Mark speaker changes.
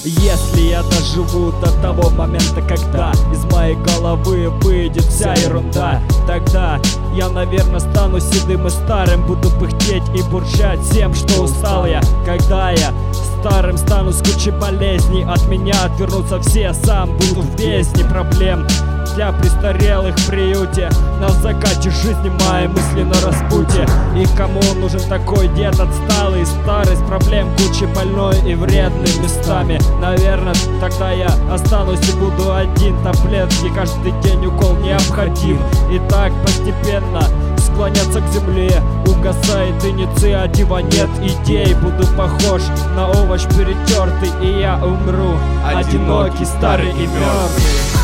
Speaker 1: Если я доживу до того момента, когда из моей головы выйдет вся ерунда, тогда я, наверное, стану седым и старым, буду пыхтеть и бурчать всем, что устал я. Когда я старым стану с кучей болезней, от меня отвернутся все, сам буду в бездне проблем. Для престарелых в приюте, на закате жизни мои мысли на распутье. И кому нужен такой дед отсталый, старый, с проблем кучей, больной и вредный местами? Наверное, тогда я останусь и буду один. Таблетки каждый день, укол необходим. И так постепенно склоняться к земле, угасает инициатива, нет идей. Буду похож на овощ перетертый, и я умру одинокий, старый и мертвый.